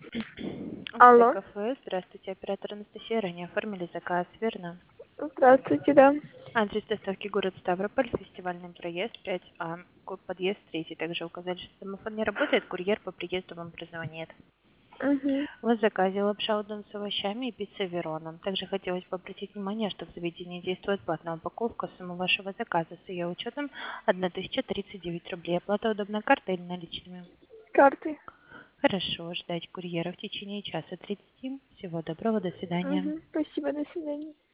Алло. КФ, здравствуйте, оператор Анастасия, ранее оформили заказ, верно? Здравствуйте, да. Адрес доставки город Ставрополь, фестивальный проезд 5А, подъезд 3. Также указали, что домофон не работает, курьер по приезду вам прозвонит. Угу. В заказе лапша удон с овощами и пицца Верона. Также хотелось бы обратить внимание, что в заведении действует платная упаковка. Сумма вашего заказа с ее учетом 1039 рублей. Оплата удобной картой или наличными? С карты. Хорошо, ждать курьера в течение часа 30. Всего доброго, до свидания. Угу. Спасибо, до свидания.